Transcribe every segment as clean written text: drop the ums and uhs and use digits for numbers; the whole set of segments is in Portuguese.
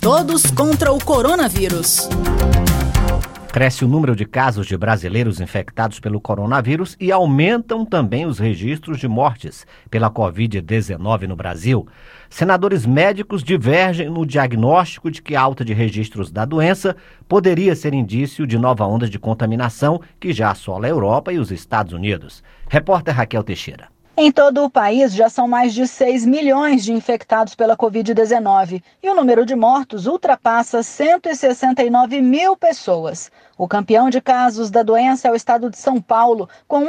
Todos contra o coronavírus. Cresce o número de casos de brasileiros infectados pelo coronavírus e aumentam também os registros de mortes pela Covid-19 no Brasil. Senadores médicos divergem no diagnóstico de que a alta de registros da doença poderia ser indício de nova onda de contaminação que já assola a Europa e os Estados Unidos. Repórter Raquel Teixeira. Em todo o país, já são mais de 6 milhões de infectados pela Covid-19 e o número de mortos ultrapassa 169 mil pessoas. O campeão de casos da doença é o estado de São Paulo, com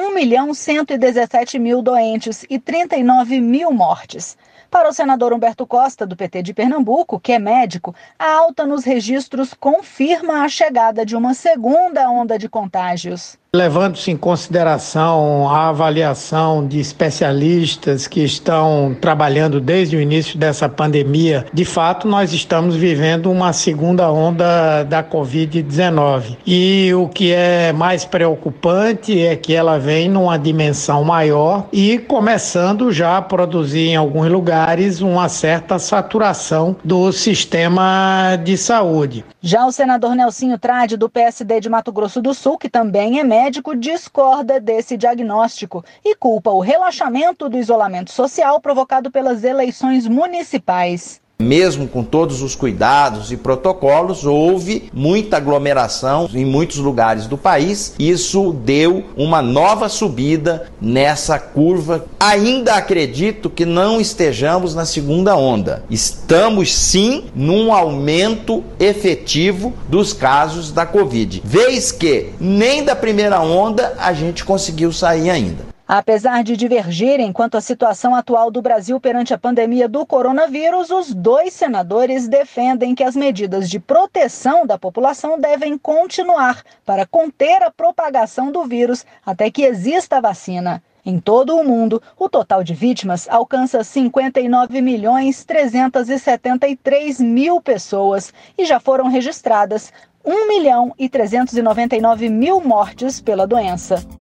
1.117.000 doentes e 39 mil mortes. Para o senador Humberto Costa, do PT de Pernambuco, que é médico, a alta nos registros confirma a chegada de uma segunda onda de contágios. Levando-se em consideração a avaliação de especialistas que estão trabalhando desde o início dessa pandemia, de fato nós estamos vivendo uma segunda onda da Covid-19. E o que é mais preocupante é que ela vem numa dimensão maior e começando já a produzir em alguns lugares uma certa saturação do sistema de saúde. Já o senador Nelsinho Trade, do PSD de Mato Grosso do Sul, que também é médico, discorda desse diagnóstico e culpa o relaxamento do isolamento social provocado pelas eleições municipais. Mesmo com todos os cuidados e protocolos, houve muita aglomeração em muitos lugares do país. Isso deu uma nova subida nessa curva. Ainda acredito que não estejamos na segunda onda. Estamos sim num aumento efetivo dos casos da Covid. Vez que nem da primeira onda a gente conseguiu sair ainda. Apesar de divergirem quanto à situação atual do Brasil perante a pandemia do coronavírus, os dois senadores defendem que as medidas de proteção da população devem continuar para conter a propagação do vírus até que exista a vacina. Em todo o mundo, o total de vítimas alcança 59.373.000 pessoas e já foram registradas 1.399.000 mortes pela doença.